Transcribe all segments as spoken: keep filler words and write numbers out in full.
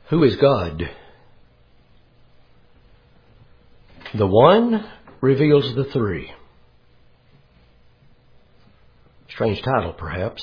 Who is God? The one reveals the three. Strange title, perhaps.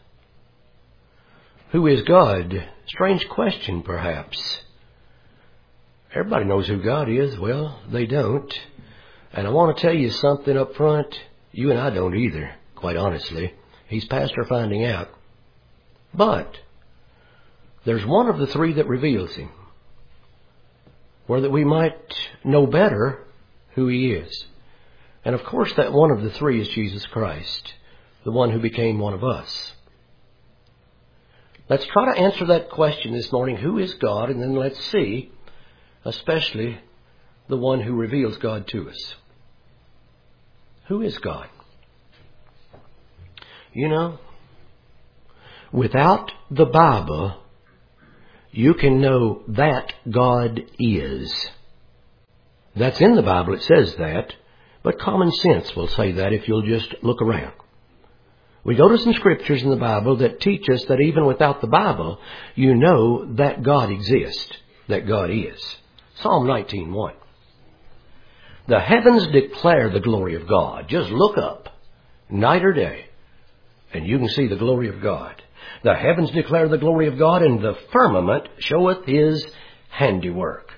Who is God? Strange question, perhaps. Everybody knows who God is. Well, they don't. And I want to tell you something up front. You and I don't either, quite honestly. He's past our finding out. But there's one of the three that reveals Him, where that we might know better who He is. And of course that one of the three is Jesus Christ, the one who became one of us. Let's try to answer that question this morning. Who is God? And then let's see, especially the one who reveals God to us. Who is God? You know, without the Bible, you can know that God is. That's in the Bible, it says that. But common sense will say that if you'll just look around. We go to some scriptures in the Bible that teach us that even without the Bible, you know that God exists, that God is. Psalm nineteen one. The heavens declare the glory of God. Just look up, night or day, and you can see the glory of God. The heavens declare the glory of God, and the firmament showeth His handiwork.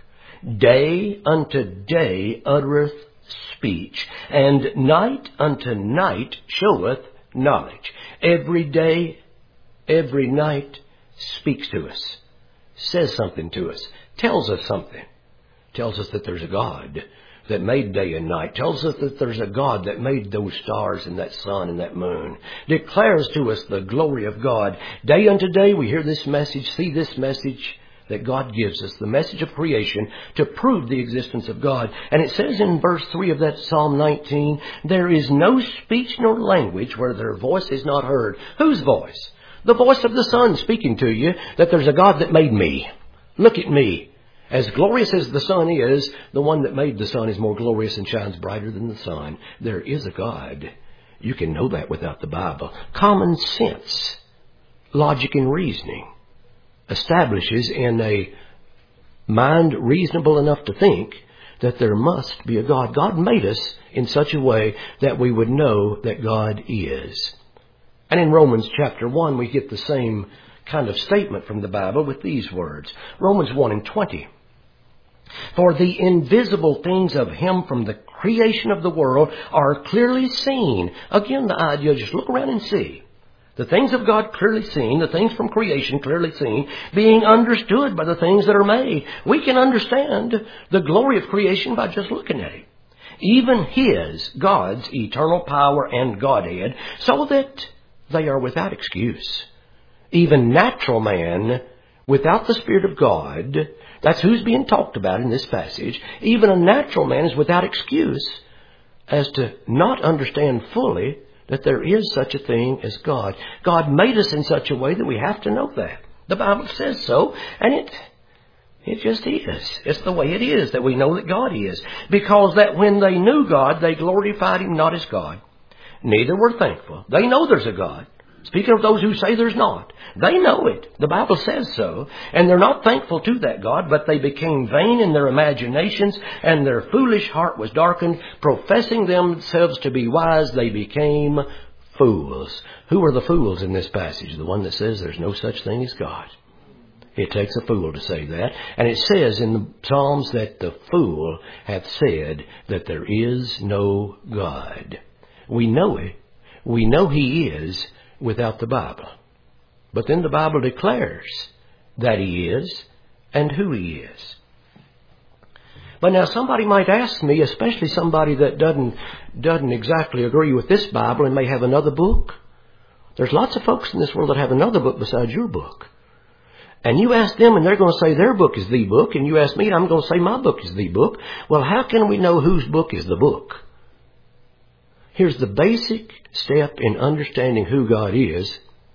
Day unto day uttereth speech, and night unto night showeth knowledge. Every day, every night speaks to us, says something to us, tells us something. Tells us that there's a God that made day and night. Tells us that there's a God that made those stars and that sun and that moon. Declares to us the glory of God. Day unto day we hear this message, see this message that God gives us, the message of creation to prove the existence of God. And it says in verse three of that Psalm nineteen, there is no speech nor language where their voice is not heard. Whose voice? The voice of the Son speaking to you that there's a God that made me. Look at me. As glorious as the sun is, the one that made the sun is more glorious and shines brighter than the sun. There is a God. You can know that without the Bible. Common sense, logic and reasoning establishes in a mind reasonable enough to think that there must be a God. God made us in such a way that we would know that God is. And in Romans chapter one, we get the same kind of statement from the Bible with these words. Romans one and twenty. For the invisible things of Him from the creation of the world are clearly seen. Again, the idea, just look around and see. The things of God clearly seen, the things from creation clearly seen, being understood by the things that are made. We can understand the glory of creation by just looking at it. Even His, God's, eternal power and Godhead, so that they are without excuse. Even natural man, without the Spirit of God, that's who's being talked about in this passage. Even a natural man is without excuse as to not understand fully that there is such a thing as God. God made us in such a way that we have to know that. The Bible says so, and it it just is. It's the way it is that we know that God is. Because that when they knew God, they glorified Him not as God. Neither were thankful. They know there's a God. Speaking of those who say there's not, they know it. The Bible says so. And they're not thankful to that God, but they became vain in their imaginations, and their foolish heart was darkened. Professing themselves to be wise, they became fools. Who are the fools in this passage? The one that says there's no such thing as God. It takes a fool to say that. And it says in the Psalms that the fool hath said that there is no God. We know it. We know He is without the Bible. But then the Bible declares that He is and who He is. But now somebody might ask me, especially somebody that doesn't, doesn't exactly agree with this Bible and may have another book. There's lots of folks in this world that have another book besides your book. And you ask them and they're going to say their book is the book. And you ask me and I'm going to say my book is the book. Well, how can we know whose book is the book? Here's the basic step in understanding who God is,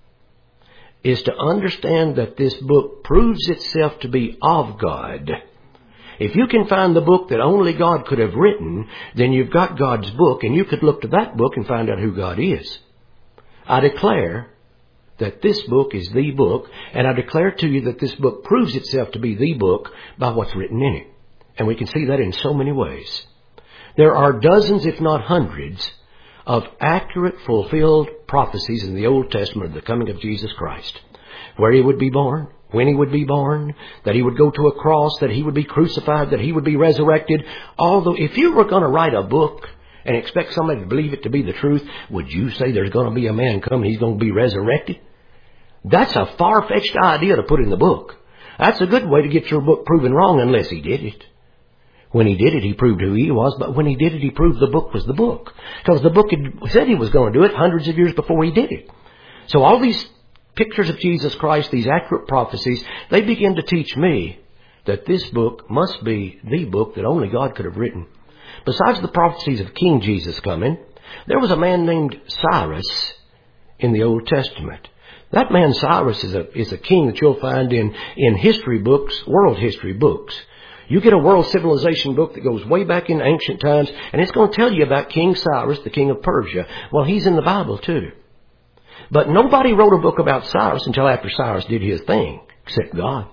is to understand that this book proves itself to be of God. If you can find the book that only God could have written, then you've got God's book, and you could look to that book and find out who God is. I declare that this book is the book, and I declare to you that this book proves itself to be the book by what's written in it. And we can see that in so many ways. There are dozens, if not hundreds, of accurate, fulfilled prophecies in the Old Testament of the coming of Jesus Christ. Where He would be born, when He would be born, that He would go to a cross, that He would be crucified, that He would be resurrected. Although if you were going to write a book and expect somebody to believe it to be the truth, would you say there's going to be a man come and He's going to be resurrected? That's a far-fetched idea to put in the book. That's a good way to get your book proven wrong unless He did it. When He did it, He proved who He was, but when He did it, He proved the book was the book. Because the book had said He was going to do it hundreds of years before He did it. So all these pictures of Jesus Christ, these accurate prophecies, they begin to teach me that this book must be the book that only God could have written. Besides the prophecies of King Jesus coming, there was a man named Cyrus in the Old Testament. That man Cyrus is a, is a king that you'll find in, in history books, world history books. You get a world civilization book that goes way back in ancient times, and it's going to tell you about King Cyrus, the king of Persia. Well, he's in the Bible too. But nobody wrote a book about Cyrus until after Cyrus did his thing, except God.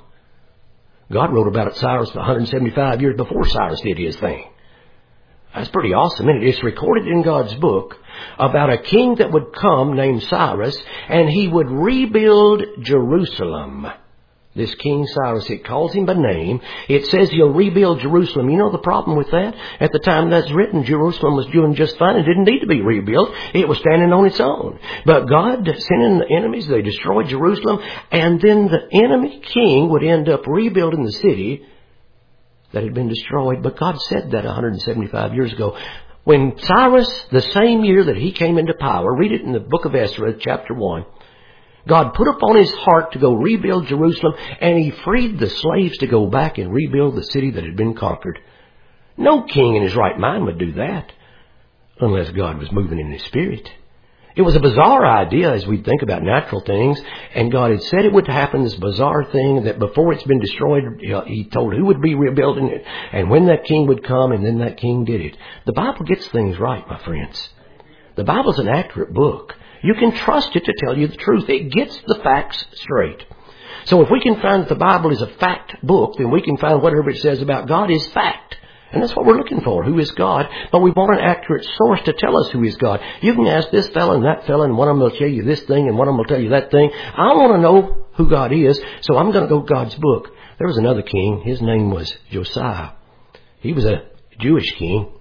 God wrote about it, Cyrus one hundred seventy-five years before Cyrus did his thing. That's pretty awesome, isn't it? It's recorded in God's book about a king that would come named Cyrus, and he would rebuild Jerusalem. This King Cyrus, it calls him by name. It says he'll rebuild Jerusalem. You know the problem with that? At the time that's written, Jerusalem was doing just fine. It didn't need to be rebuilt. It was standing on its own. But God sent in the enemies. They destroyed Jerusalem. And then the enemy king would end up rebuilding the city that had been destroyed. But God said that one hundred seventy-five years ago. When Cyrus, the same year that he came into power, read it in the book of Ezra, chapter one, God put upon his heart to go rebuild Jerusalem, and He freed the slaves to go back and rebuild the city that had been conquered. No king in his right mind would do that unless God was moving in His Spirit. It was a bizarre idea as we think about natural things, and God had said it would happen, this bizarre thing, that before it's been destroyed, He told who would be rebuilding it, and when that king would come, and then that king did it. The Bible gets things right, my friends. The Bible's an accurate book. You can trust it to tell you the truth. It gets the facts straight. So if we can find that the Bible is a fact book, then we can find whatever it says about God is fact. And that's what we're looking for. Who is God? But we want an accurate source to tell us who is God. You can ask this fellow and that fellow, and one of them will tell you this thing, and one of them will tell you that thing. I want to know who God is, so I'm going to go to God's book. There was another king. His name was Josiah. He was a Jewish king.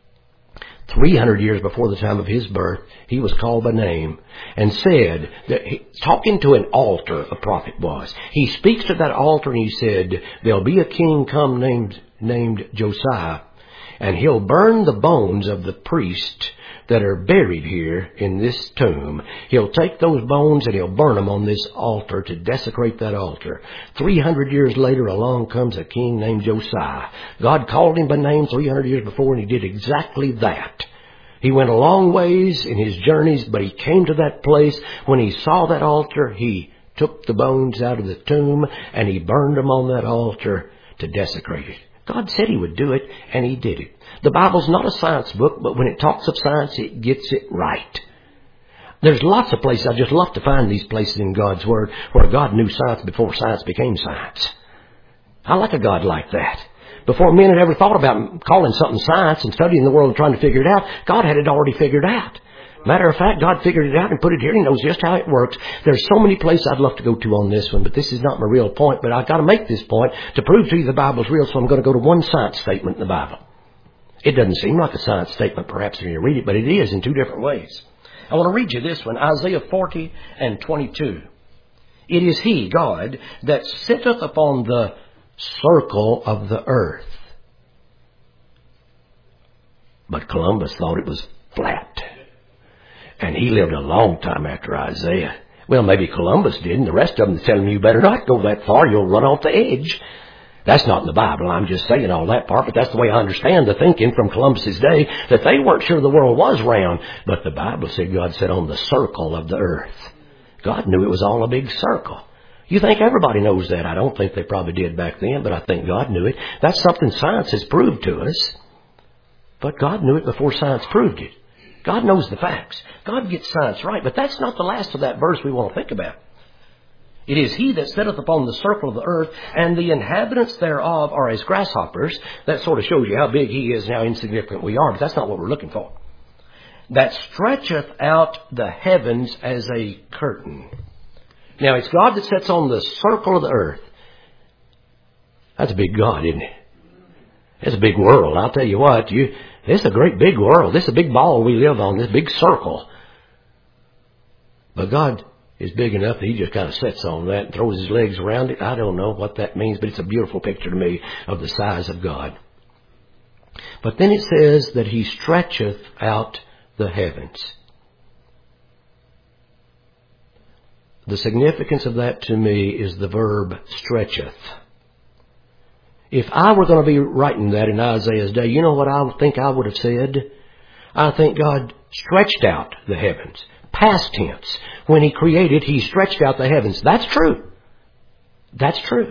three hundred years before the time of his birth, he was called by name and said, that he, talking to an altar, a prophet was. He speaks to that altar and he said, there'll be a king come named, named Josiah, and he'll burn the bones of the priest that are buried here in this tomb. He'll take those bones and he'll burn them on this altar to desecrate that altar. three hundred years later, along comes a king named Josiah. God called him by name three hundred years before, and he did exactly that. He went a long ways in his journeys, but he came to that place. When he saw that altar, he took the bones out of the tomb and he burned them on that altar to desecrate it. God said He would do it, and He did it. The Bible's not a science book, but when it talks of science, it gets it right. There's lots of places. I just love to find these places in God's Word where God knew science before science became science. I like a God like that. Before men had ever thought about calling something science and studying the world and trying to figure it out, God had it already figured out. Matter of fact, God figured it out and put it here. He knows just how it works. There's so many places I'd love to go to on this one, but this is not my real point. But I've got to make this point to prove to you the Bible's real, so I'm going to go to one science statement in the Bible. It doesn't seem like a science statement perhaps when you read it, but it is in two different ways. I want to read you this one, Isaiah forty and twenty-two. It is He, God, that sitteth upon the circle of the earth. But Columbus thought it was flat. And he lived a long time after Isaiah. Well, maybe Columbus did, and the rest of them tell him, you better not go that far, you'll run off the edge. That's not in the Bible. I'm just saying all that part, but that's the way I understand the thinking from Columbus's day, that they weren't sure the world was round. But the Bible said God sat on the circle of the earth. God knew it was all a big circle. You think everybody knows that? I don't think they probably did back then, but I think God knew it. That's something science has proved to us. But God knew it before science proved it. God knows the facts. God gets science right. But that's not the last of that verse we want to think about. It is He that sitteth upon the circle of the earth, and the inhabitants thereof are as grasshoppers. That sort of shows you how big He is and how insignificant we are, but that's not what we're looking for. That stretcheth out the heavens as a curtain. Now, it's God that sits on the circle of the earth. That's a big God, isn't it? It's a big world. I'll tell you what, you, it's a great big world. This is a big ball we live on, this big circle. But God is big enough that He just kind of sits on that and throws His legs around it. I don't know what that means, but it's a beautiful picture to me of the size of God. But then it says that He stretcheth out the heavens. The significance of that to me is the verb stretcheth. If I were going to be writing that in Isaiah's day, you know what I think I would have said? I think God stretched out the heavens. Past tense. When He created, He stretched out the heavens. That's true. That's true.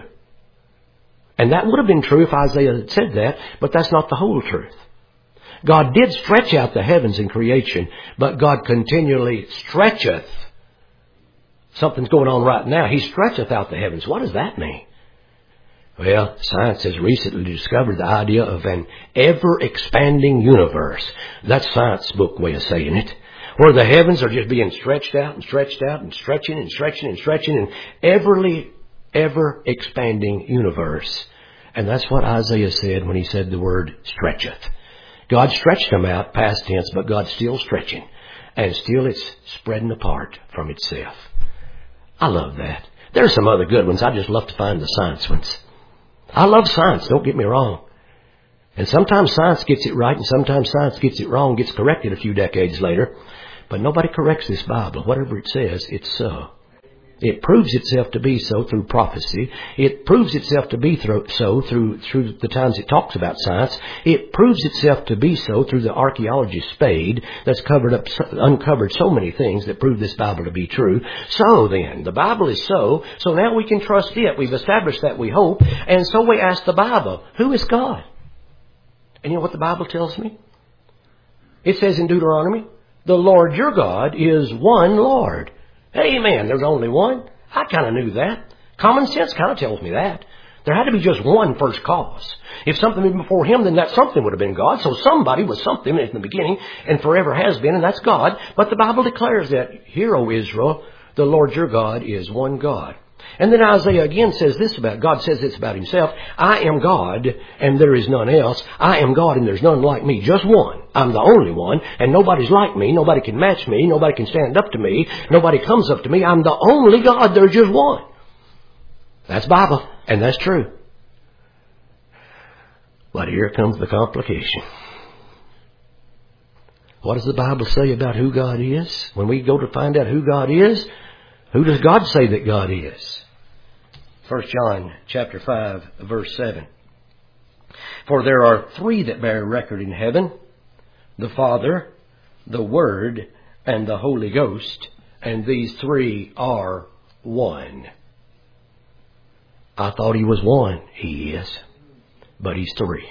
And that would have been true if Isaiah had said that, but that's not the whole truth. God did stretch out the heavens in creation, but God continually stretcheth. Something's going on right now. He stretcheth out the heavens. What does that mean? Well, science has recently discovered the idea of an ever-expanding universe. That's science book way of saying it. Where the heavens are just being stretched out and stretched out and stretching and stretching and stretching and everly, ever-expanding universe. And that's what Isaiah said when he said the word stretcheth. God stretched them out, past tense, but God's still stretching. And still it's spreading apart from itself. I love that. There's some other good ones. I just love to find the science ones. I love science, don't get me wrong. And sometimes science gets it right and sometimes science gets it wrong, gets corrected a few decades later. But nobody corrects this Bible. Whatever it says, it's so. It proves itself to be so through prophecy. It proves itself to be through, so through, through the times it talks about science. It proves itself to be so through the archaeology spade that's covered up, uncovered so many things that prove this Bible to be true. So then, the Bible is so, so now we can trust it. We've established that, we hope. And so we ask the Bible, who is God? And you know what the Bible tells me? It says in Deuteronomy, the Lord your God is one Lord. Amen. There's only one. I kind of knew that. Common sense kind of tells me that. There had to be just one first cause. If something was before Him, then that something would have been God. So somebody was something in the beginning and forever has been, and that's God. But the Bible declares that, hear, O Israel, the Lord your God is one God. And then Isaiah again says this about God, says this about Himself. I am God and there is none else. I am God and there's none like me. Just one. I'm the only one and nobody's like me. Nobody can match me. Nobody can stand up to me. Nobody comes up to me. I'm the only God. There's just one. That's Bible and that's true. But here comes the complication. What does the Bible say about who God is? When we go to find out who God is, who does God say that God is? First John chapter five, verse seven. For there are three that bear record in heaven, the Father, the Word, and the Holy Ghost, and these three are one. I thought He was one. He is. But He's three.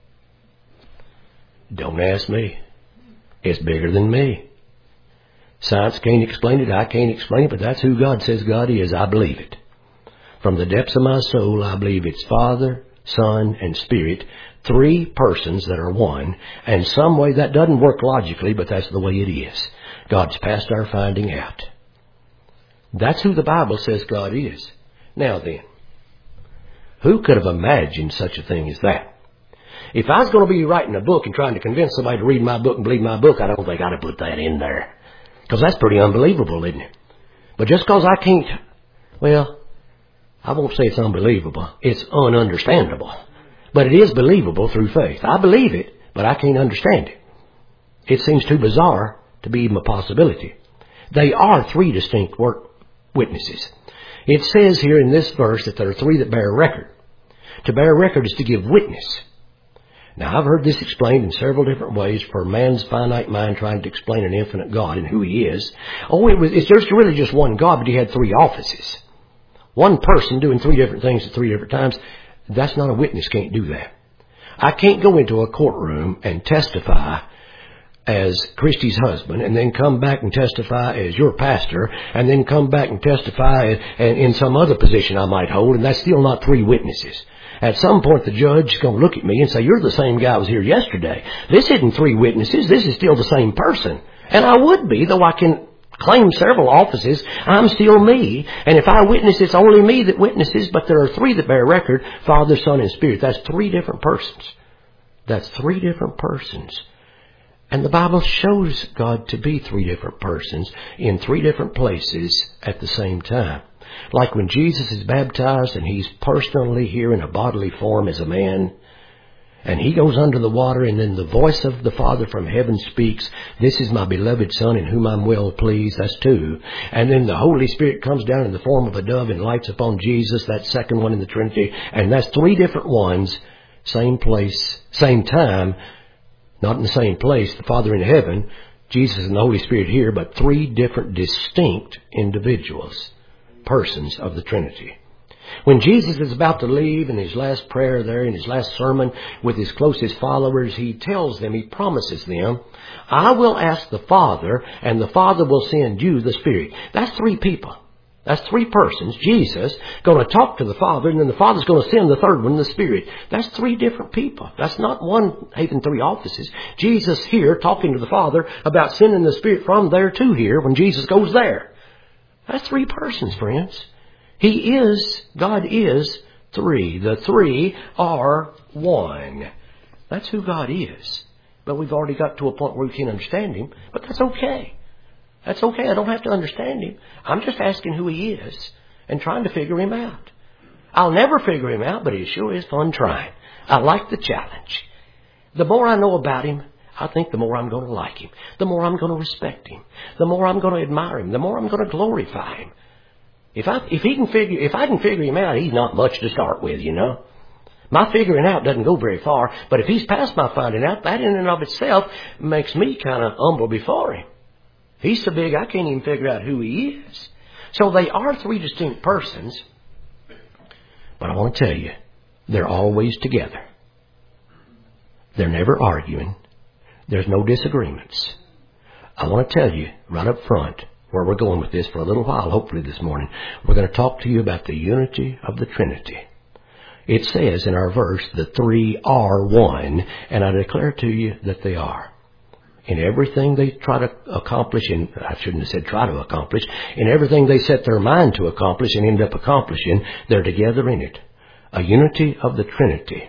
Don't ask me. It's bigger than me. Science can't explain it. I can't explain it. But that's who God says God is. I believe it. From the depths of my soul, I believe it's Father, Son, and Spirit. Three persons that are one. And some way that doesn't work logically, but that's the way it is. God's past our finding out. That's who the Bible says God is. Now then, who could have imagined such a thing as that? If I was going to be writing a book and trying to convince somebody to read my book and believe my book, I don't think I'd have put that in there. Because that's pretty unbelievable, isn't it? But just because I can't, well, I won't say it's unbelievable. It's ununderstandable. But it is believable through faith. I believe it, but I can't understand it. It seems too bizarre to be even a possibility. They are three distinct work witnesses. It says here in this verse that there are three that bear record. To bear record is to give witness. Now, I've heard this explained in several different ways for man's finite mind trying to explain an infinite God and who He is. Oh, it was, it's just really just one God, but He had three offices. One person doing three different things at three different times. That's not a witness, can't do that. I can't go into a courtroom and testify as Christy's husband, and then come back and testify as your pastor, and then come back and testify in some other position I might hold, and that's still not three witnesses. At some point, the judge is going to look at me and say, you're the same guy who was here yesterday. This isn't three witnesses. This is still the same person. And I would be, though I can claim several offices. I'm still me. And if I witness, it's only me that witnesses, but there are three that bear record, Father, Son, and Spirit. That's three different persons. That's three different persons. And the Bible shows God to be three different persons in three different places at the same time. Like when Jesus is baptized and He's personally here in a bodily form as a man, and He goes under the water, and then the voice of the Father from heaven speaks, this is my beloved Son in whom I'm well pleased. That's two. And then the Holy Spirit comes down in the form of a dove and lights upon Jesus. That's second one in the Trinity. And that's three different ones, same place, same time. Not in the same place, the Father in heaven, Jesus and the Holy Spirit here, but three different distinct individuals, persons of the Trinity. When Jesus is about to leave in His last prayer there, in His last sermon with His closest followers, He tells them, He promises them, I will ask the Father, and the Father will send you the Spirit. That's three people. That's three persons. Jesus going to talk to the Father, and then the Father's going to send the third one, the Spirit. That's three different people. That's not one having three offices. Jesus here talking to the Father about sending the Spirit from there to here when Jesus goes there. That's three persons, friends. He is, God is three. The three are one. That's who God is. But we've already got to a point where we can't understand Him, but that's okay. That's okay. I don't have to understand Him. I'm just asking who He is and trying to figure Him out. I'll never figure Him out, but it sure is fun trying. I like the challenge. The more I know about Him, I think the more I'm going to like Him. The more I'm going to respect Him. The more I'm going to admire Him. The more I'm going to glorify Him. If I, if he can figure, if I can figure Him out, He's not much to start with, you know. My figuring out doesn't go very far, but if He's past my finding out, that in and of itself makes me kind of humble before Him. He's so big I can't even figure out who He is. So they are three distinct persons. But I want to tell you, they're always together. They're never arguing. There's no disagreements. I want to tell you right up front where we're going with this for a little while, hopefully this morning. We're going to talk to you about the unity of the Trinity. It says in our verse, the three are one, and I declare to you that they are. In everything they try to accomplish, and I shouldn't have said try to accomplish, in everything they set their mind to accomplish and end up accomplishing, they're together in it. A unity of the Trinity.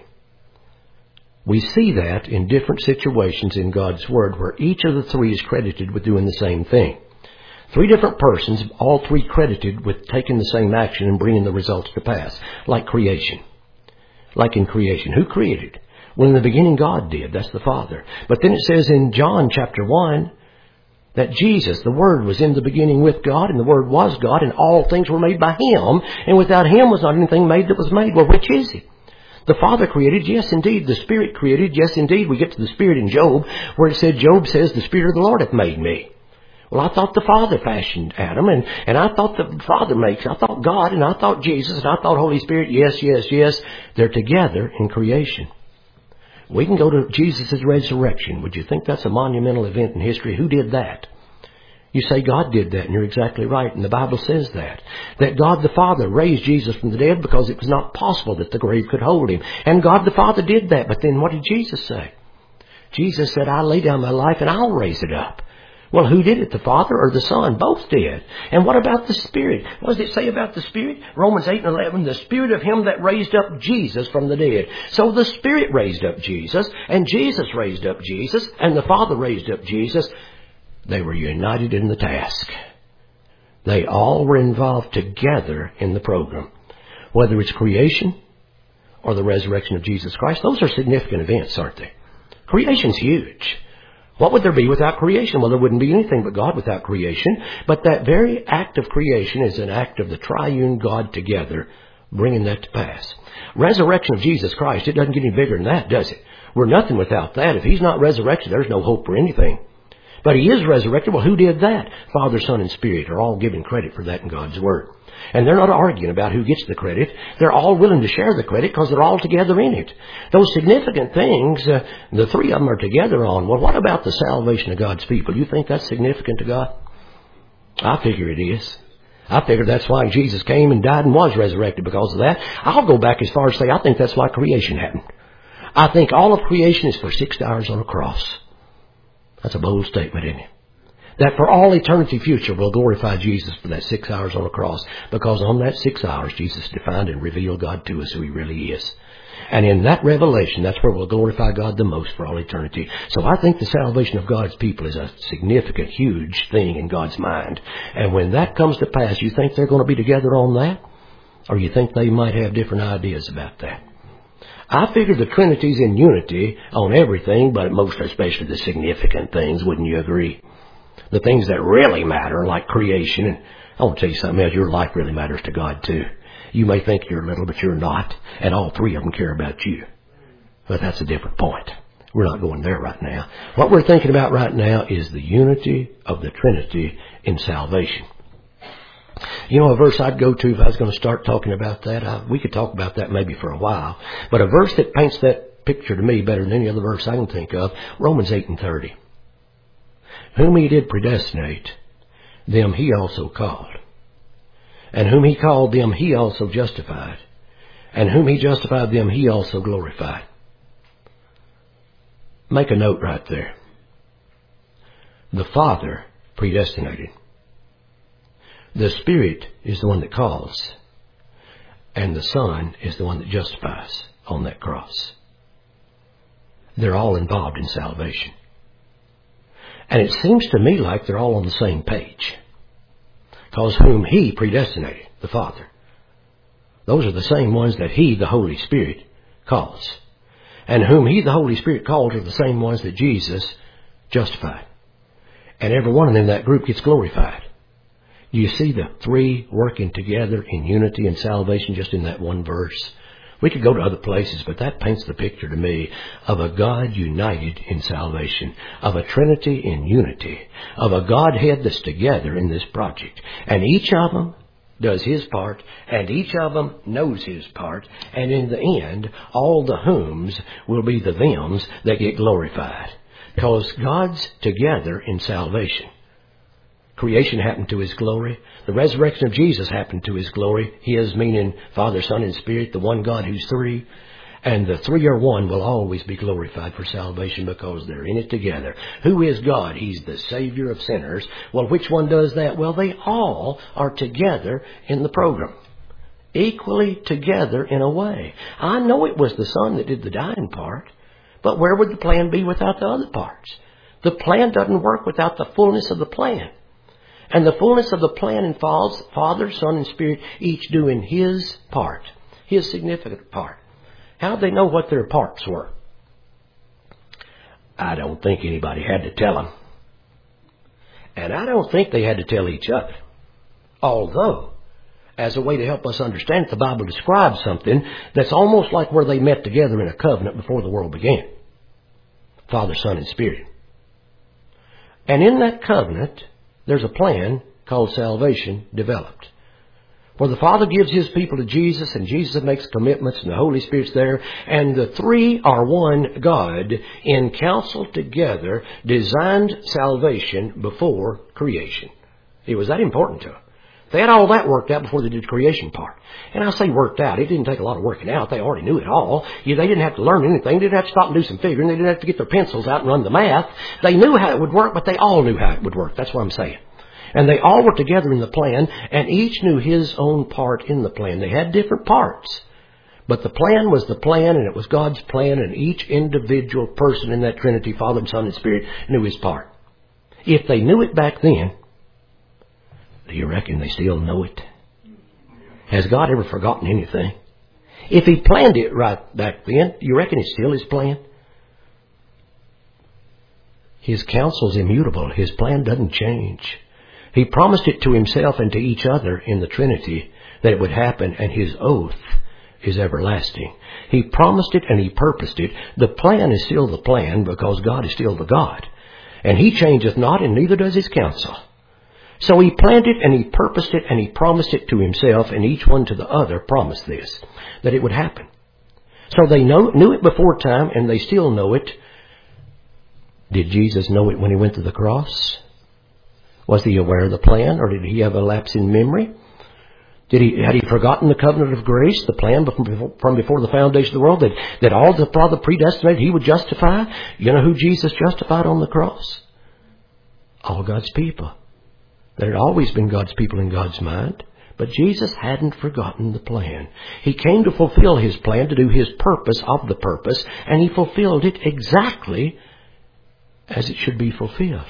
We see that in different situations in God's Word where each of the three is credited with doing the same thing. Three different persons, all three credited with taking the same action and bringing the results to pass. Like creation. Like in creation. Who created? Well, in the beginning, God did. That's the Father. But then it says in John chapter one that Jesus, the Word, was in the beginning with God, and the Word was God, and all things were made by Him, and without Him was not anything made that was made. Well, which is it? The Father created, yes, indeed. The Spirit created, yes, indeed. We get to the Spirit in Job, where it said, Job says, the Spirit of the Lord hath made me. Well, I thought the Father fashioned Adam, and, and I thought the Father makes. I thought God, and I thought Jesus, and I thought Holy Spirit. Yes, yes, yes. They're together in creation. We can go to Jesus' resurrection. Would you think that's a monumental event in history? Who did that? You say God did that, and you're exactly right. And the Bible says that. That God the Father raised Jesus from the dead because it was not possible that the grave could hold Him. And God the Father did that. But then what did Jesus say? Jesus said, I lay down my life and I'll raise it up. Well, who did it? The Father or the Son? Both did. And what about the Spirit? What does it say about the Spirit? Romans eight and eleven, the Spirit of Him that raised up Jesus from the dead. So the Spirit raised up Jesus, and Jesus raised up Jesus, and the Father raised up Jesus. They were united in the task. They all were involved together in the program. Whether it's creation or the resurrection of Jesus Christ, those are significant events, aren't they? Creation's huge. What would there be without creation? Well, there wouldn't be anything but God without creation. But that very act of creation is an act of the triune God together, bringing that to pass. Resurrection of Jesus Christ, it doesn't get any bigger than that, does it? We're nothing without that. If He's not resurrected, there's no hope for anything. But He is resurrected. Well, who did that? Father, Son, and Spirit are all given credit for that in God's Word. And they're not arguing about who gets the credit. They're all willing to share the credit because they're all together in it. Those significant things, uh, the three of them are together on. Well, what about the salvation of God's people? You think that's significant to God? I figure it is. I figure that's why Jesus came and died and was resurrected because of that. I'll go back as far as say I think that's why creation happened. I think all of creation is for six hours on a cross. That's a bold statement, isn't it? That for all eternity future we'll glorify Jesus for that six hours on a cross, because on that six hours Jesus defined and revealed God to us who He really is. And in that revelation, that's where we'll glorify God the most for all eternity. So I think the salvation of God's people is a significant, huge thing in God's mind. And when that comes to pass, you think they're going to be together on that? Or you think they might have different ideas about that? I figure the Trinity's in unity on everything, but most especially the significant things, wouldn't you agree? The things that really matter, like creation. And I want to tell you something else. Your life really matters to God, too. You may think you're little, but you're not. And all three of them care about you. But that's a different point. We're not going there right now. What we're thinking about right now is the unity of the Trinity in salvation. You know, a verse I'd go to if I was going to start talking about that, I, we could talk about that maybe for a while. But a verse that paints that picture to me better than any other verse I can think of, Romans eight and thirty. Whom He did predestinate, them He also called. And whom He called, them He also justified. And whom He justified, them He also glorified. Make a note right there. The Father predestinated. The Spirit is the one that calls. And the Son is the one that justifies on that cross. They're all involved in salvation. And it seems to me like they're all on the same page. Because whom He predestinated, the Father, those are the same ones that He, the Holy Spirit, calls. And whom He, the Holy Spirit, calls are the same ones that Jesus justified. And every one of them in that group gets glorified. You see the three working together in unity and salvation just in that one verse. We could go to other places, but that paints the picture to me of a God united in salvation, of a Trinity in unity, of a Godhead that's together in this project. And each of them does His part, and each of them knows His part, and in the end, all the whoms will be the thems that get glorified. Because God's together in salvation. Creation happened to His glory. The resurrection of Jesus happened to His glory. His meaning Father, Son, and Spirit, the one God who's three. And the three are one will always be glorified for salvation because they're in it together. Who is God? He's the Savior of sinners. Well, which one does that? Well, they all are together in the program. Equally together in a way. I know it was the Son that did the dying part, but where would the plan be without the other parts? The plan doesn't work without the fullness of the plan. And the fullness of the plan involves Father, Son, and Spirit each doing His part, His significant part. How'd they know what their parts were? I don't think anybody had to tell them. And I don't think they had to tell each other. Although, as a way to help us understand it, the Bible describes something that's almost like where they met together in a covenant before the world began. Father, Son, and Spirit. And in that covenant, there's a plan called salvation developed. Where the Father gives His people to Jesus, and Jesus makes commitments, and the Holy Spirit's there, and the three are one God in counsel together, designed salvation before creation. It was that important to them. They had all that worked out before they did the creation part. And I say worked out. It didn't take a lot of working out. They already knew it all. Yeah, they didn't have to learn anything. They didn't have to stop and do some figuring. They didn't have to get their pencils out and run the math. They knew how it would work, but they all knew how it would work. That's what I'm saying. And they all were together in the plan, and each knew his own part in the plan. They had different parts. But the plan was the plan, and it was God's plan, and each individual person in that Trinity, Father, Son, and Spirit, knew his part. If they knew it back then, do you reckon they still know it? Has God ever forgotten anything? If He planned it right back then, do you reckon it's still His plan? His counsel's immutable. His plan doesn't change. He promised it to Himself and to each other in the Trinity that it would happen, and His oath is everlasting. He promised it and He purposed it. The plan is still the plan because God is still the God. And He changeth not, and neither does His counsel. So He planned it, and He purposed it, and He promised it to Himself, and each one to the other promised this, that it would happen. So they know, knew it before time, and they still know it. Did Jesus know it when He went to the cross? Was He aware of the plan, or did He have a lapse in memory? Did he, had He forgotten the covenant of grace, the plan from before the foundation of the world, that, that all the Father predestinated He would justify? You know who Jesus justified on the cross? All God's people. There had always been God's people in God's mind. But Jesus hadn't forgotten the plan. He came to fulfill His plan, to do His purpose of the purpose, and He fulfilled it exactly as it should be fulfilled.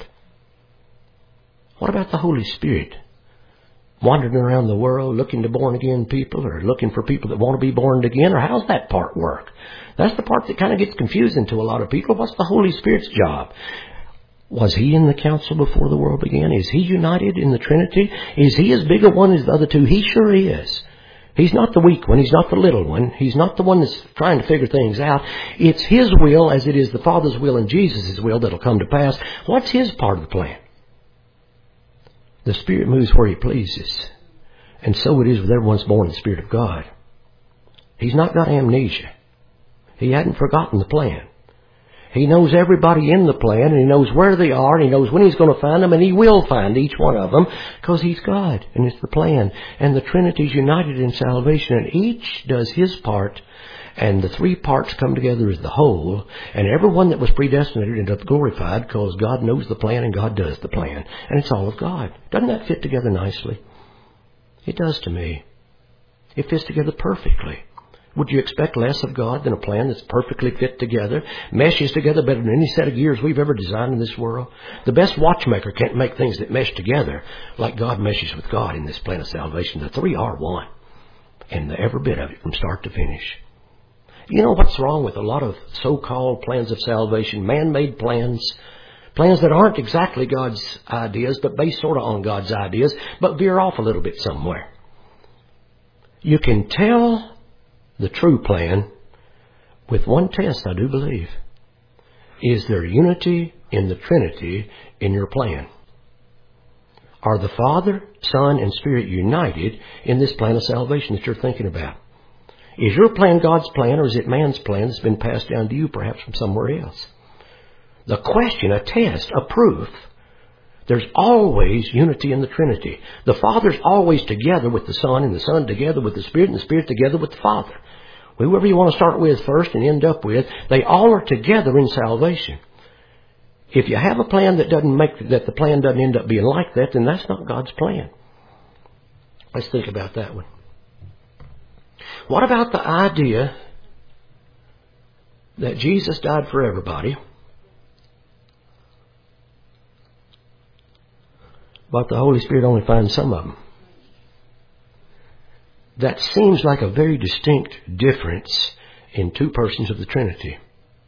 What about the Holy Spirit? Wandering around the world looking to born again people, or looking for people that want to be born again, or how's that part work? That's the part that kind of gets confusing to a lot of people. What's the Holy Spirit's job? Was He in the council before the world began? Is He united in the Trinity? Is He as big a one as the other two? He sure is. He's not the weak one. He's not the little one. He's not the one that's trying to figure things out. It's His will as it is the Father's will and Jesus' will that'll come to pass. What's His part of the plan? The Spirit moves where He pleases. And so it is with everyone that's born in the Spirit of God. He's not got amnesia. He hadn't forgotten the plan. He knows everybody in the plan, and He knows where they are, and He knows when He's going to find them, and He will find each one of them, because He's God, and it's the plan. And the Trinity's united in salvation, and each does His part, and the three parts come together as the whole, and everyone that was predestinated ended up glorified, because God knows the plan, and God does the plan. And it's all of God. Doesn't that fit together nicely? It does to me. It fits together perfectly. Would you expect less of God than a plan that's perfectly fit together, meshes together better than any set of gears we've ever designed in this world? The best watchmaker can't make things that mesh together like God meshes with God in this plan of salvation. The three are one, and the every bit of it from start to finish. You know what's wrong with a lot of so-called plans of salvation, man-made plans, plans that aren't exactly God's ideas, but based sort of on God's ideas, but veer off a little bit somewhere. You can tell the true plan with one test, I do believe. Is there unity in the Trinity in your plan? Are the Father, Son, and Spirit united in this plan of salvation that you're thinking about? Is your plan God's plan, or is it man's plan that's been passed down to you perhaps from somewhere else? The question, a test, a proof, there's always unity in the Trinity. The Father's always together with the Son, and the Son together with the Spirit, and the Spirit together with the Father. Whoever you want to start with first and end up with, they all are together in salvation. If you have a plan that doesn't make, that the plan doesn't end up being like that, then that's not God's plan. Let's think about that one. What about the idea that Jesus died for everybody, but the Holy Spirit only finds some of them? That seems like a very distinct difference in two persons of the Trinity.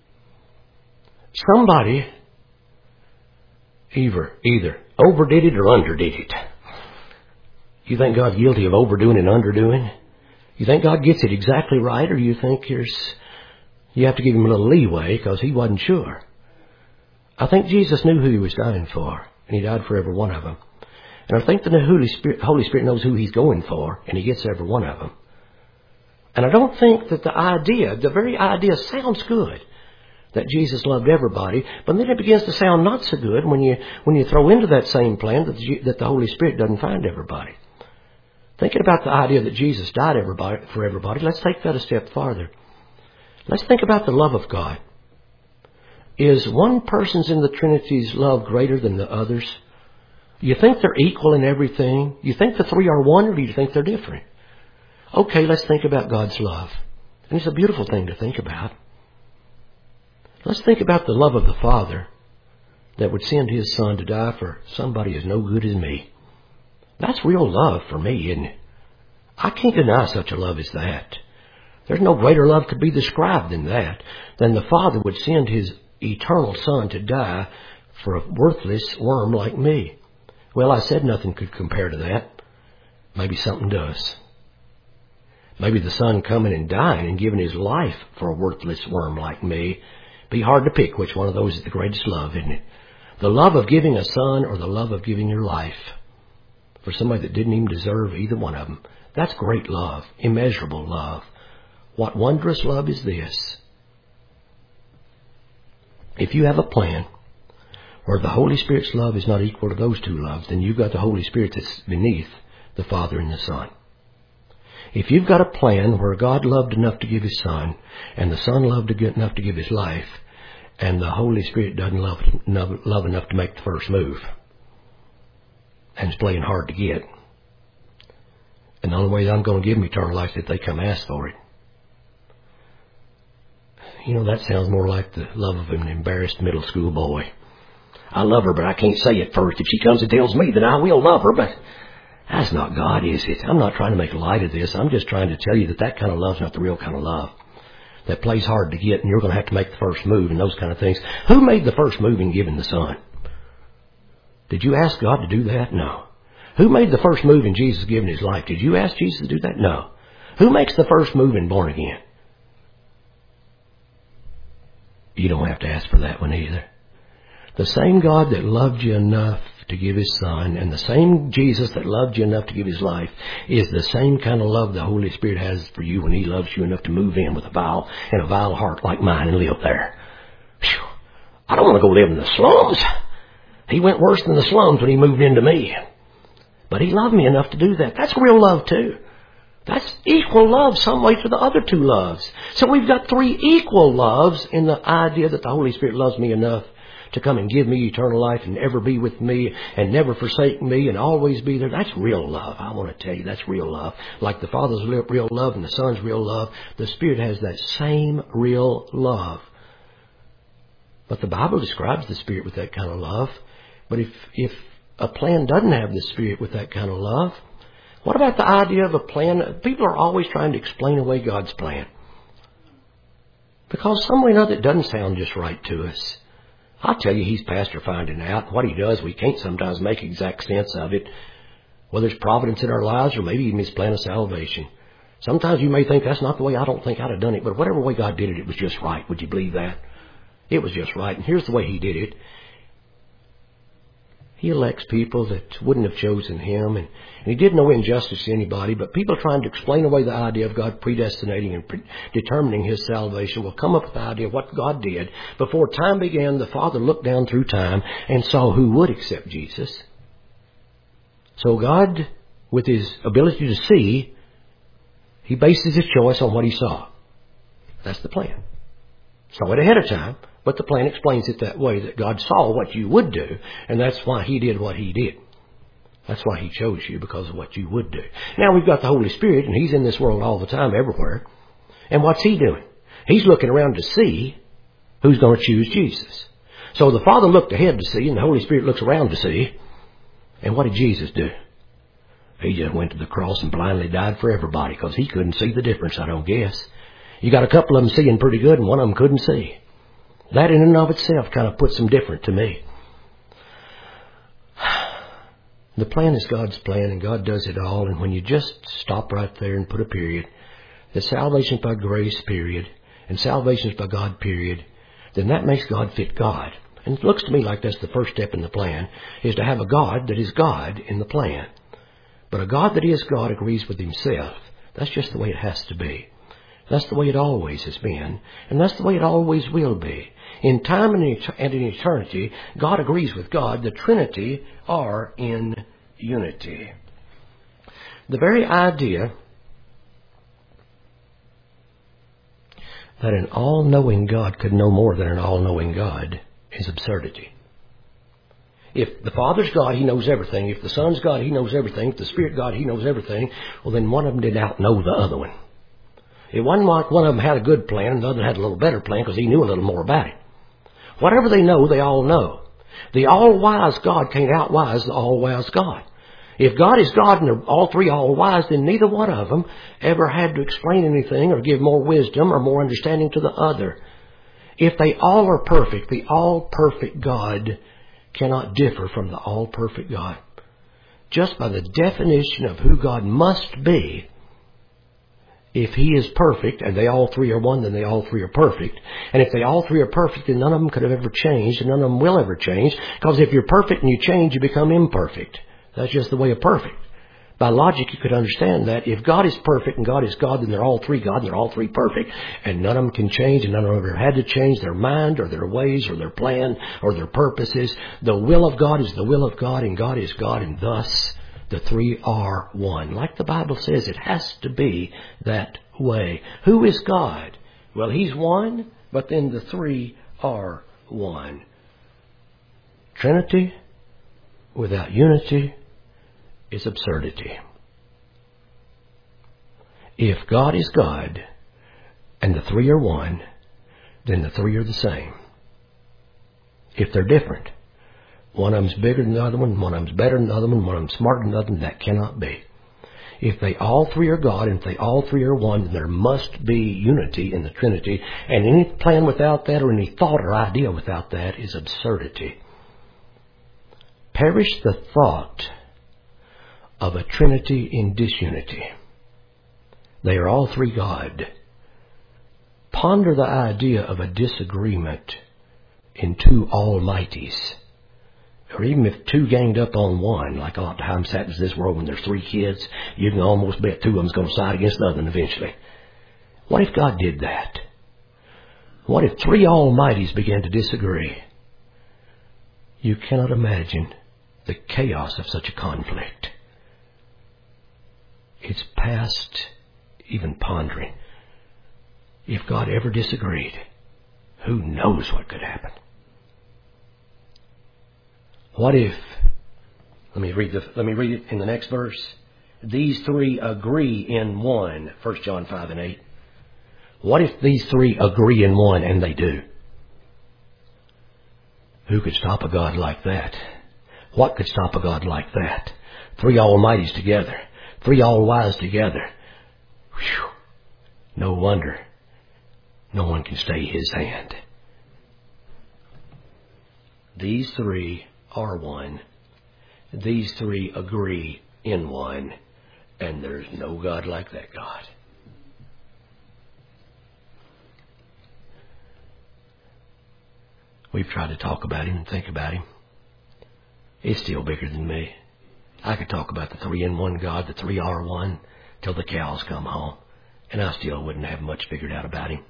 Somebody either, either overdid it or underdid it. You think God's guilty of overdoing and underdoing? You think God gets it exactly right, or you think there's, you have to give Him a little leeway because He wasn't sure? I think Jesus knew who He was dying for, and He died for every one of them. And I think the Holy Spirit, Holy Spirit knows who He's going for, and He gets every one of them. And I don't think that the idea, the very idea sounds good, that Jesus loved everybody, but then it begins to sound not so good when you when you throw into that same plan that the, that the Holy Spirit doesn't find everybody. Thinking about the idea that Jesus died everybody for everybody, let's take that a step farther. Let's think about the love of God. Is one person's in the Trinity's love greater than the others? You think they're equal in everything? You think the three are one, or do you think they're different? Okay, let's think about God's love. And it's a beautiful thing to think about. Let's think about the love of the Father that would send His Son to die for somebody as no good as me. That's real love for me, isn't it? I can't deny such a love as that. There's no greater love could be described than that, than the Father would send His eternal Son to die for a worthless worm like me. Well, I said nothing could compare to that. Maybe something does. Maybe the Son coming and dying and giving His life for a worthless worm like me. Be hard to pick which one of those is the greatest love, isn't it? The love of giving a son or the love of giving your life for somebody that didn't even deserve either one of them. That's great love, immeasurable love. What wondrous love is this? If you have a plan where the Holy Spirit's love is not equal to those two loves, then you've got the Holy Spirit that's beneath the Father and the Son. If you've got a plan where God loved enough to give His Son, and the Son loved enough to give His life, and the Holy Spirit doesn't love, love enough to make the first move, and it's playing hard to get, and the only way that I'm going to give them eternal life is if they come ask for it. You know, that sounds more like the love of an embarrassed middle school boy. I love her, but I can't say it first. If she comes and tells me, then I will love her, but that's not God, is it? I'm not trying to make light of this. I'm just trying to tell you that that kind of love's not the real kind of love. That plays hard to get, and you're going to have to make the first move and those kind of things. Who made the first move in giving the Son? Did you ask God to do that? No. Who made the first move in Jesus giving His life? Did you ask Jesus to do that? No. Who makes the first move in born again? You don't have to ask for that one either. The same God that loved you enough to give His Son, and the same Jesus that loved you enough to give His life, is the same kind of love the Holy Spirit has for you when He loves you enough to move in with a vile and a vile heart like mine and live there. Whew. I don't want to go live in the slums. He went worse than the slums when He moved into me. But He loved me enough to do that. That's real love too. That's equal love some way to the other two loves. So we've got three equal loves in the idea that the Holy Spirit loves me enough to come and give me eternal life and ever be with me and never forsake me and always be there. That's real love. I want to tell you, that's real love. Like the Father's real love and the Son's real love, the Spirit has that same real love. But the Bible describes the Spirit with that kind of love. But if, if a plan doesn't have the Spirit with that kind of love, what about the idea of a plan? People are always trying to explain away God's plan, because some way or another it doesn't sound just right to us. I'll tell you, He's pastor finding out. What He does, we can't sometimes make exact sense of it, whether it's providence in our lives or maybe even His plan of salvation. Sometimes you may think, that's not the way, I don't think I'd have done it, but whatever way God did it, it was just right. Would you believe that? It was just right. And here's the way He did it. He elects people that wouldn't have chosen Him, and, and He did no injustice to anybody, but people trying to explain away the idea of God predestinating and pre- determining His salvation will come up with the idea of what God did. Before time began, the Father looked down through time and saw who would accept Jesus. So God, with His ability to see, He bases His choice on what He saw. That's the plan. Saw it ahead of time. But the plan explains it that way, that God saw what you would do, and that's why He did what He did. That's why He chose you, because of what you would do. Now we've got the Holy Spirit, and He's in this world all the time, everywhere. And what's He doing? He's looking around to see who's going to choose Jesus. So the Father looked ahead to see, and the Holy Spirit looks around to see. And what did Jesus do? He just went to the cross and blindly died for everybody, because He couldn't see the difference, I don't guess. You got a couple of them seeing pretty good, and one of them couldn't see. That in and of itself kind of puts them different to me. The plan is God's plan, and God does it all. And when you just stop right there and put a period, that salvation is by grace, period, and salvation is by God, period, then that makes God fit God. And it looks to me like that's the first step in the plan, is to have a God that is God in the plan. But a God that is God agrees with Himself. That's just the way it has to be. That's the way it always has been, and that's the way it always will be. In time and in eternity, God agrees with God. The Trinity are in unity. The very idea that an all-knowing God could know more than an all-knowing God is absurdity. If the Father's God, He knows everything. If the Son's God, He knows everything. If the Spirit God, He knows everything. Well, then one of them did outknow the other one. It wasn't like one of them had a good plan and the other had a little better plan because he knew a little more about it. Whatever they know, they all know. The all-wise God can't outwise the all-wise God. If God is God and they're all three all-wise, then neither one of them ever had to explain anything or give more wisdom or more understanding to the other. If they all are perfect, the all-perfect God cannot differ from the all-perfect God. Just by the definition of who God must be, If He is perfect and they all three are one, then they all three are perfect. And if they all three are perfect, then none of them could have ever changed, and none of them will ever change. Because if you're perfect and you change, you become imperfect. That's just the way of perfect. By logic, you could understand that if God is perfect and God is God, then they're all three God and they're all three perfect. And none of them can change, and none of them ever had to change their mind or their ways or their plan or their purposes. The will of God is the will of God, and God is God, and thus the three are one. Like the Bible says, it has to be that way. Who is God? Well, He's one, but then the three are one. Trinity without unity is absurdity. If God is God and the three are one, then the three are the same. If they're different, one of them's bigger than the other one, one of them's better than the other one, one of them's smarter than the other one, that cannot be. If they all three are God and if they all three are one, then there must be unity in the Trinity. And any plan without that or any thought or idea without that is absurdity. Perish the thought of a Trinity in disunity. They are all three God. Ponder the idea of a disagreement in two almighties. Or even if two ganged up on one, like a lot of times happens in this world when there's three kids, you can almost bet two of them's going to side against the other one eventually. What if God did that? What if three almighties began to disagree? You cannot imagine the chaos of such a conflict. It's past even pondering. If God ever disagreed, who knows what could happen? What if, let me read the, let me read it in the next verse. These three agree in one, First John five and eight. What if these three agree in one, and they do? Who could stop a God like that? What could stop a God like that? Three almighties together. Three all-wise together. Whew. No wonder no one can stay His hand. These three are one. These three agree in one. And there's no God like that God. We've tried to talk about Him and think about Him. He's still bigger than me. I could talk about the three in one God, the three are one, till the cows come home. And I still wouldn't have much figured out about Him.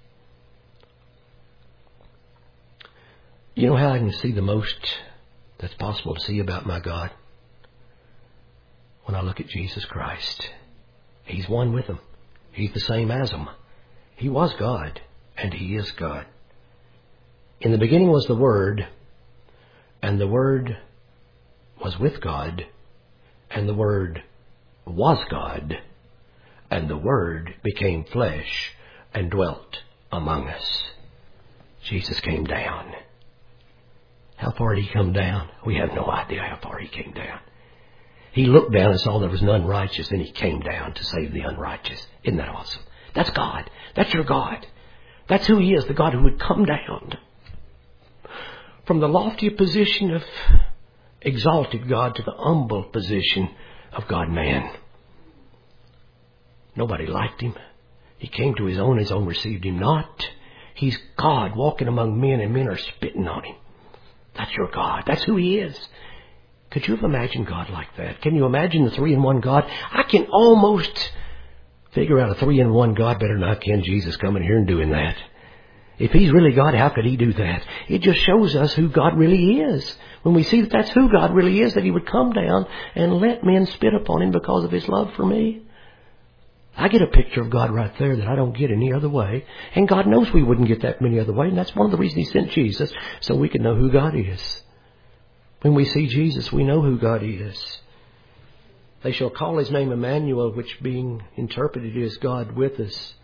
You know how I can see the most that's possible to see about my God? When I look at Jesus Christ. He's one with them. He's the same as them. He was God, and He is God. In the beginning was the Word, and the Word was with God, and the Word was God, and the Word became flesh and dwelt among us. Jesus came down. How far did He come down? We have no idea how far He came down. He looked down and saw there was none righteous, and He came down to save the unrighteous. Isn't that awesome? That's God. That's your God. That's who He is, the God who would come down from the lofty position of exalted God to the humble position of God-man. Nobody liked Him. He came to His own, His own received Him not. He's God walking among men, and men are spitting on Him. That's your God. That's who He is. Could you have imagined God like that? Can you imagine the three-in-one God? I can almost figure out a three-in-one God better than I can Jesus coming here and doing that. If He's really God, how could He do that? It just shows us who God really is. When we see that that's who God really is, that He would come down and let men spit upon Him because of His love for me. I get a picture of God right there that I don't get any other way. And God knows we wouldn't get that many other way. And that's one of the reasons He sent Jesus, so we could know who God is. When we see Jesus, we know who God is. They shall call His name Emmanuel, which being interpreted is God with us.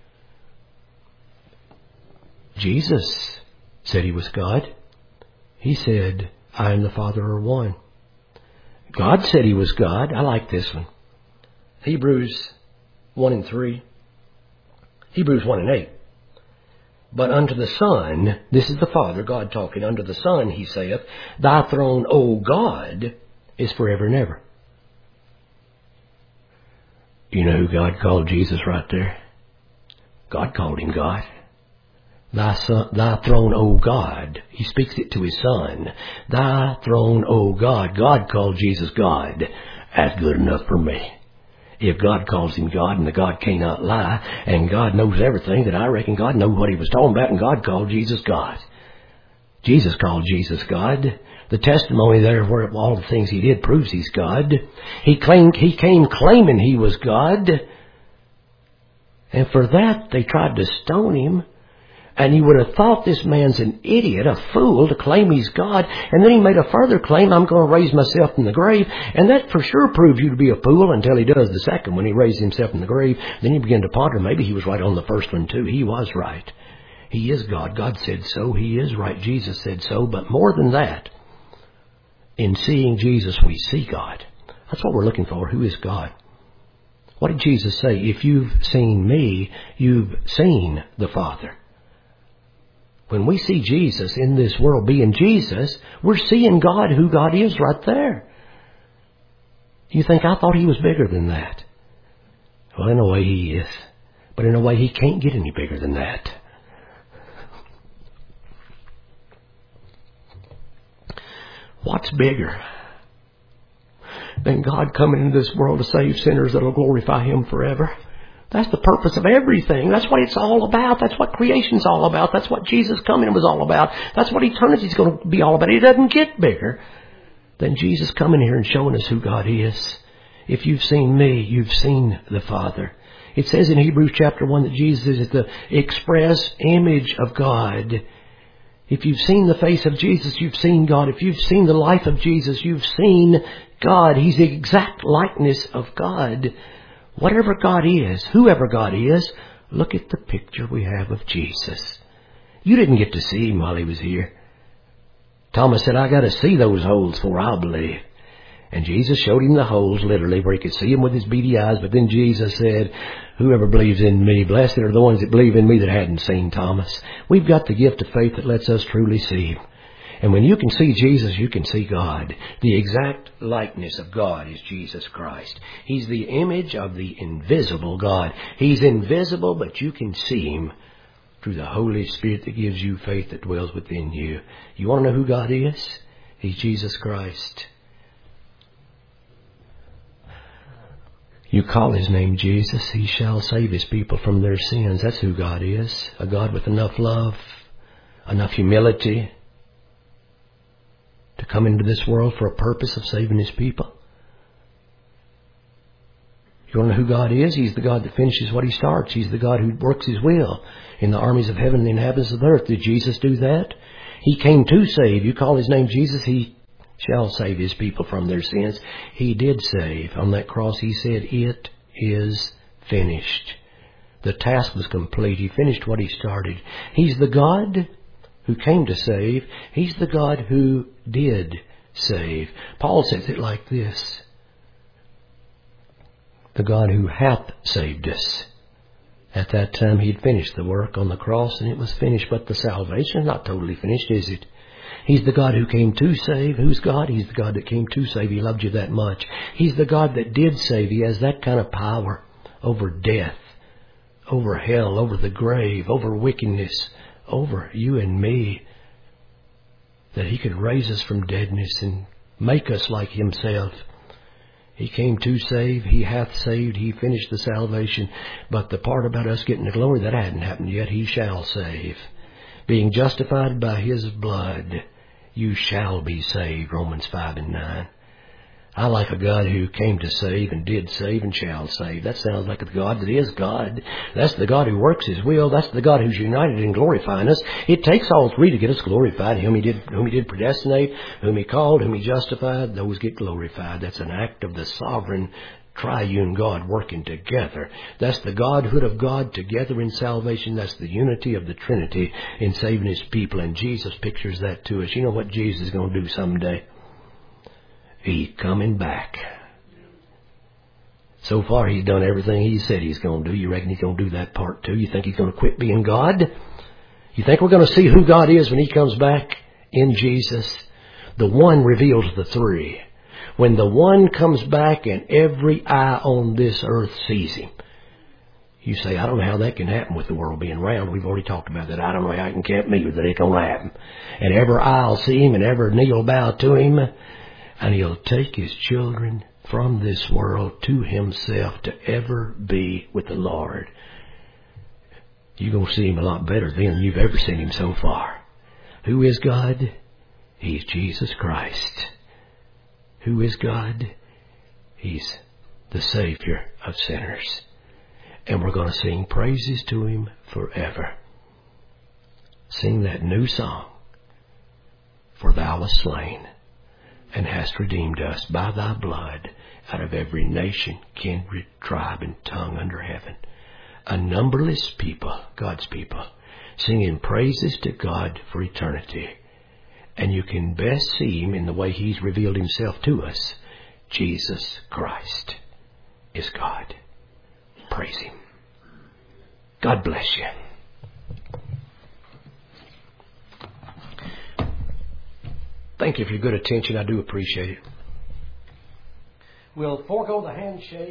Jesus said He was God. He said, I and the Father are one. God said He was God. I like this one. Hebrews one and three. Hebrews one and eight. But unto the Son, this is the Father, God talking, unto the Son, He saith, Thy throne, O God, is forever and ever. You know who God called Jesus right there? God called him God. Thy son, thy throne, O God. He speaks it to his son. Thy throne, O God. God called Jesus God. That's good enough for me. If God calls him God and the God cannot lie and God knows everything, then I reckon God knew what he was talking about and God called Jesus God. Jesus called Jesus God. The testimony there where all the things he did proves he's God. He claimed, he came claiming he was God. And for that they tried to stone him. And you would have thought this man's an idiot, a fool, to claim he's God. And then he made a further claim, I'm going to raise myself from the grave. And that for sure proves you to be a fool until he does the second when he raised himself from the grave. Then you begin to ponder, maybe he was right on the first one too. He was right. He is God. God said so. He is right. Jesus said so. But more than that, in seeing Jesus, we see God. That's what we're looking for. Who is God? What did Jesus say? If you've seen me, you've seen the Father. When we see Jesus in this world being Jesus, we're seeing God, who God is right there. You think, I thought he was bigger than that. Well, in a way he is. But in a way he can't get any bigger than that. What's bigger than God coming into this world to save sinners that will glorify him forever? That's the purpose of everything. That's what it's all about. That's what creation's all about. That's what Jesus coming was all about. That's what eternity's going to be all about. It doesn't get bigger than Jesus coming here and showing us who God is. If you've seen me, you've seen the Father. It says in Hebrews chapter one that Jesus is the express image of God. If you've seen the face of Jesus, you've seen God. If you've seen the life of Jesus, you've seen God. He's the exact likeness of God. Whatever God is, whoever God is, look at the picture we have of Jesus. You didn't get to see him while he was here. Thomas said, I got to see those holes before I'll believe. And Jesus showed him the holes, literally, where he could see him with his beady eyes. But then Jesus said, whoever believes in me, blessed are the ones that believe in me that hadn't seen Thomas. We've got the gift of faith that lets us truly see him. And when you can see Jesus, you can see God. The exact likeness of God is Jesus Christ. He's the image of the invisible God. He's invisible, but you can see him through the Holy Spirit that gives you faith that dwells within you. You want to know who God is? He's Jesus Christ. You call his name Jesus, he shall save his people from their sins. That's who God is. A God with enough love, enough humility, to come into this world for a purpose of saving his people. You want to know who God is? He's the God that finishes what he starts. He's the God who works his will in the armies of heaven and the inhabitants of the earth. Did Jesus do that? He came to save. You call his name Jesus, he shall save his people from their sins. He did save. On that cross he said, it is finished. The task was complete. He finished what he started. He's the God who came to save. He's the God who did save. Paul says it like this. The God who hath saved us. At that time he'd finished the work on the cross and it was finished. But the salvation is not totally finished, is it? He's the God who came to save. Who's God? He's the God that came to save. He loved you that much. He's the God that did save. He has that kind of power over death, over hell, over the grave, over wickedness, over you and me, that he could raise us from deadness and make us like himself. He came to save. He hath saved. He finished the salvation. But the part about us getting the glory, that hadn't happened yet. He shall save. Being justified by his blood, you shall be saved. Romans five and nine. I like a God who came to save and did save and shall save. That sounds like a God that is God. That's the God who works his will. That's the God who's united in glorifying us. It takes all three to get us glorified. Whom he did, whom he did predestinate, whom he called, whom he justified, those get glorified. That's an act of the sovereign triune God working together. That's the Godhood of God together in salvation. That's the unity of the Trinity in saving his people. And Jesus pictures that to us. You know what Jesus is going to do someday? He's coming back. So far he's done everything he said he's going to do. You reckon he's going to do that part too? You think he's going to quit being God? You think we're going to see who God is when he comes back in Jesus? The one reveals the three. when the one comes back and every eye on this earth sees him. You say, I don't know how that can happen with the world being round. We've already talked about that. I don't know how it can can't me that it can happen. And every eye will see him and every knee will bow to him. And he'll take his children from this world to himself to ever be with the Lord. You're going to see him a lot better than you've ever seen him so far. Who is God? He's Jesus Christ. Who is God? He's the Savior of sinners. And we're going to sing praises to him forever. Sing that new song. For thou wast slain, and hast redeemed us by thy blood out of every nation, kindred, tribe, and tongue under heaven. A numberless people, God's people, singing praises to God for eternity. And you can best see him in the way he's revealed himself to us. Jesus Christ is God. Praise him. God bless you. Thank you for your good attention. I do appreciate it. We'll forego the handshake.